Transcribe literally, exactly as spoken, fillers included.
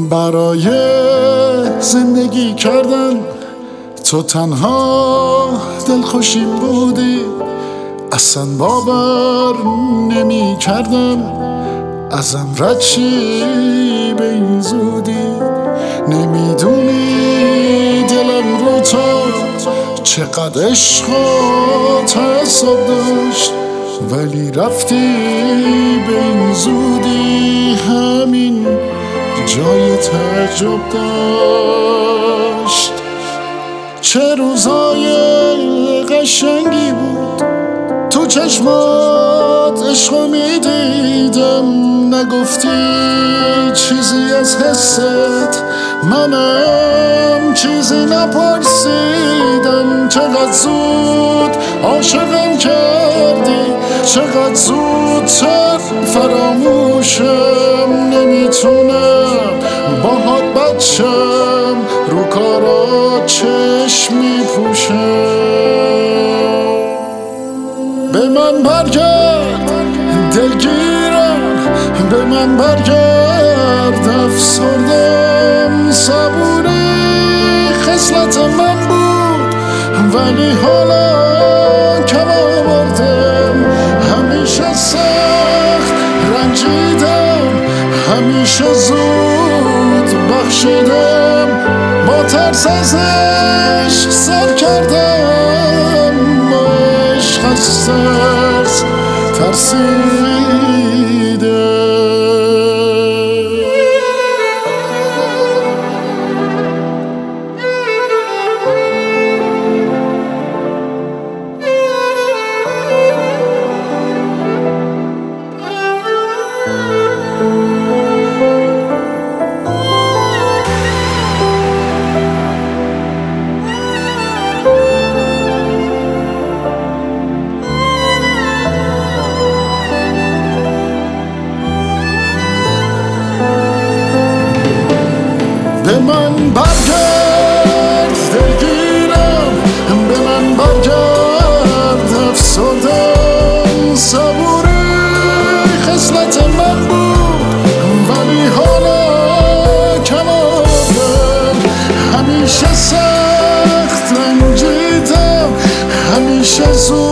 برای زندگی کردن تو تنها دلخوشیم بودی، اصلا باور نمی کردم ازم رد چی به این زودی. نمیدونی دلم رو تو چقدر عشق و تعصب داشت، ولی رفتی به این زودی، همین جای تعجب داشت. چه روزای قشنگی بود تو چشمات عشقو میدیدم، نگفتی چیزی از حست، منم چیزی نپرسیدم. چقدر زود عاشقم کردی، چقدر زودتر فراموشم، نمیتونم باهات بچم، رو کارا چشم میپوشم. به من برگرد دلگیرم، به من برگرد افسردم، صبوری خصلت من بود ولی حالا کم آوردم. همیشه سخت رنجیدم، همیشه زود بخشیدم، با ترس از عشق سر کردم، با عشق از ترس ترسیدم. به من برگرد دلگیرم، به من برگرد افسردم، صبوری خصلت من بود ولی حالا کم آوردم. همیشه سخت رنجیدم، همیشه زود